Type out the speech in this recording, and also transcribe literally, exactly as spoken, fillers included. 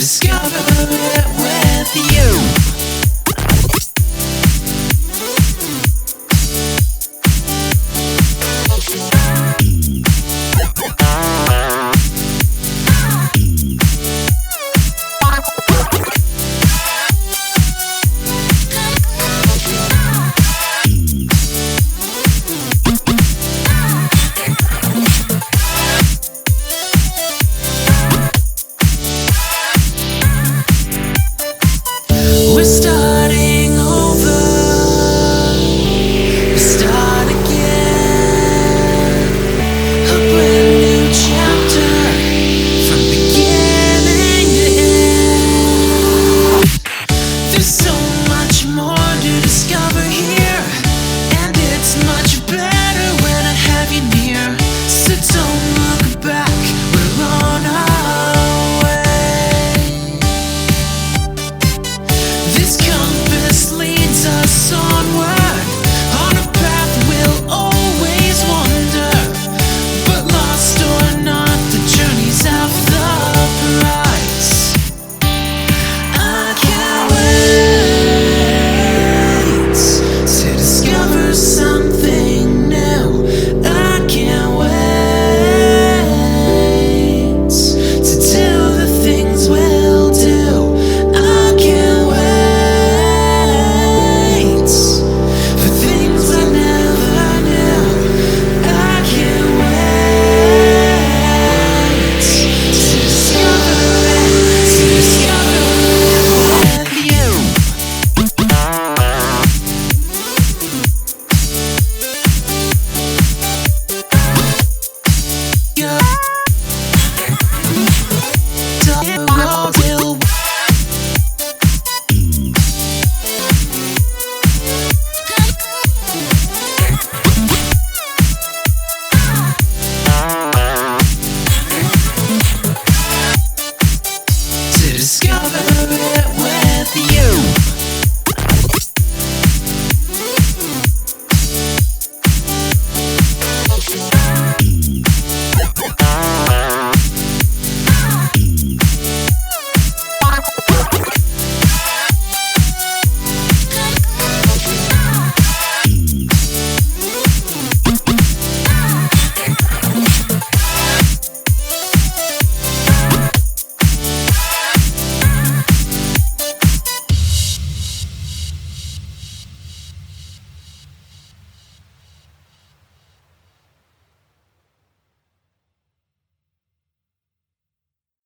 discover it with you. We're starting over. We start again. A brand new chapter from beginning to end. There's so much more to discover here, and it's much better when I have you near. So don't look back, we're on our way. This compass leads us onward, on a path we'll always wander. But lost or not, the journey's half the price. I can't wait to discover something new. I can't wait to do the things we'll do. I can't wait for things I never knew. I can't wait to discover it, to discover it with you. Yeah. Till- till- To discover it with you.